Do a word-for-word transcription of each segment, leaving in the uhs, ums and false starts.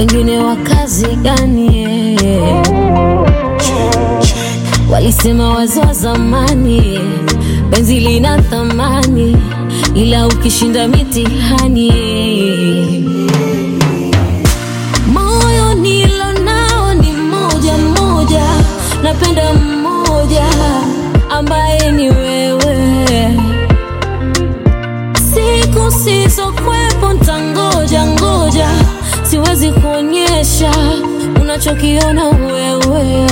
wengine wa kazi gani? Yeah. Walisema wazee wa zamani penzi lina thamani, ila ukishinda mitihani. Moyo nilo nao ni moja moja, napenda mmoja ambaye ni wewe. Siku sizokwepo ntangoja ngoja, siwezi kuonyesha unachokiona wewe.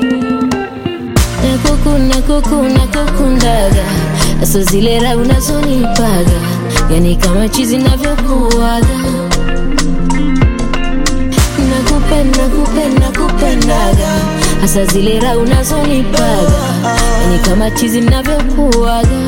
Nakuku nakuku nakukundaga, aso zile raha unazonipaga, yani kama chizi navyokuaga. Nakupenda kupenda kupendaga, asa zile raha unazonipaga, yani kama chizi navyokuaga.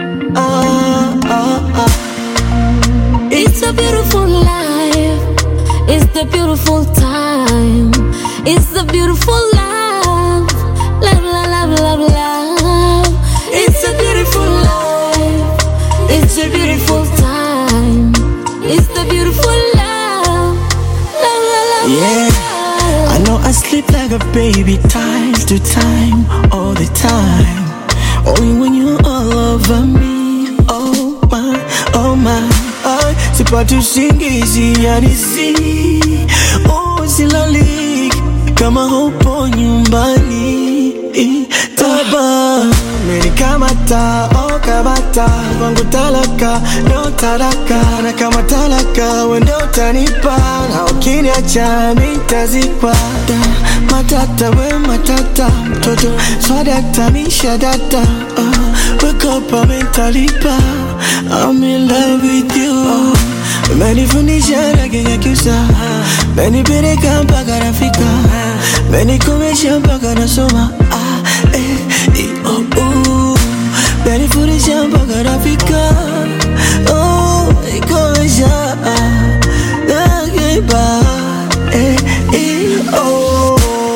It's a beautiful life, it's the beautiful time, it's the beautiful love, love, love, love, love. It's a beautiful life, it's a beautiful time, it's the beautiful love, love, love, yeah. love. I know I sleep like a baby time to time, all the time. Only when you're all over me, oh my, oh my. I sipati usingizi yani si, oh silali kama hupo nyumbani. Taba umenikamata, oh kamata wangu talaka, no taraka. Na kama talaka wendo utanipa, na ukiniacha mitazikwa. Matata we matata, mtoto swadata misha data. uh, Wake up amentalipa, I'm in love with you. Umenifundisha rangi ya kiusa, umenipeleka mpaka nafika, umenikomesha mpaka nasoma. Ah, eh, eh, oh, oh. Umenifundisha mpaka nafika, oh, umenikomesha, nakiba, eh, eh, oh.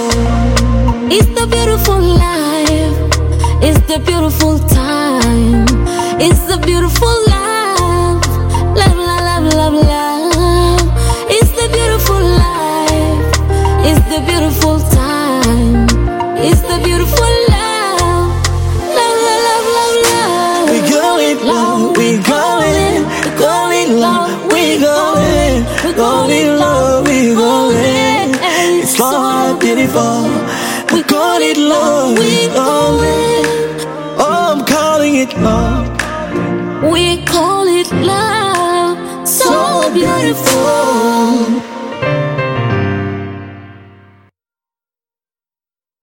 It's the beautiful life, it's the beautiful time, it's the beautiful love, love, love, love, love. It's the beautiful life, it's the beautiful time, it's the beautiful love, love, love, love, love. We going low, we going, going low, we going, going low, we going. It's so beautiful. We call it love, we going. Oh, I'm calling it love. We call it love, so beautiful.